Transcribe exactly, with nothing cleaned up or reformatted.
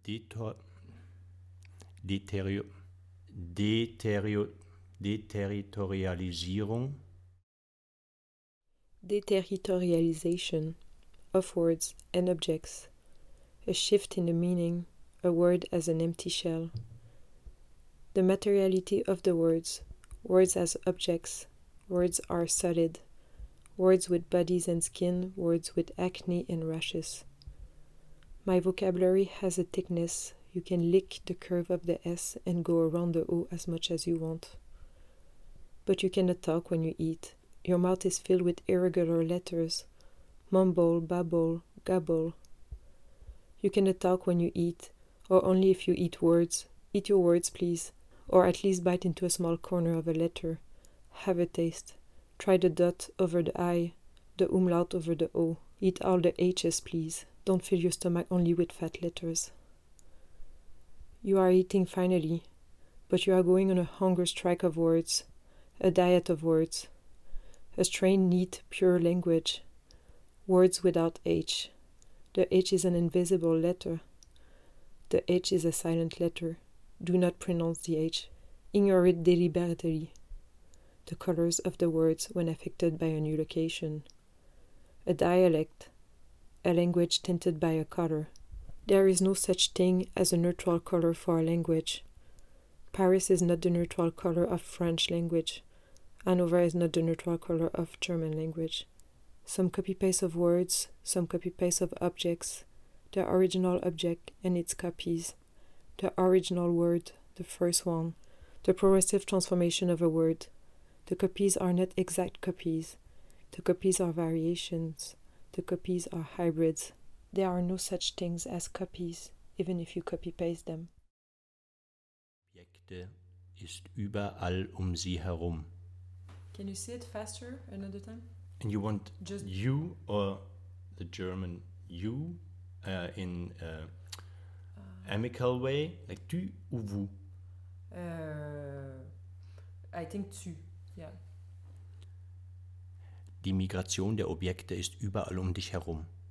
Detor, deterio, deterio, Deterritorialisierung. Deterritorialization of words and objects. A shift in the meaning, a word as an empty shell. The materiality of the words, words as objects, words are solid, words with bodies and skin, words with acne and rashes. My vocabulary has a thickness, you can lick the curve of the S and go around the O as much as you want. But you cannot talk when you eat. Your mouth is filled with irregular letters, mumble, babble, gabble. You cannot talk when you eat, or only if you eat words. Eat your words, please, or at least bite into a small corner of a letter. Have a taste. Try the dot over the I, the umlaut over the O. Eat all the H's, please. Don't fill your stomach only with fat letters. You are eating finally, but you are going on a hunger strike of words, a diet of words, a strained, neat, pure language, words without H. The H is an invisible letter. The H is a silent letter. Do not pronounce the H. Ignore it deliberately. The colors of the words when affected by a new location. A dialect, a language tinted by a color. There is no such thing as a neutral color for a language. Paris is not the neutral color of French language. Hanover is not the neutral color of German language. Some copy-paste of words, some copy-paste of objects, the original object and its copies, the original word, the first one, the progressive transformation of a word. The copies are not exact copies. The copies are variations. The copies are hybrids. There are no such things as copies, even if you copy-paste them. Objekte ist überall um sie herum. Can you say it faster another time? And you want Just you or the German you uh, in uh, uh, amical way, like tu ou vous? Uh, I think tu, yeah. Die Migration der Objekte ist überall um dich herum.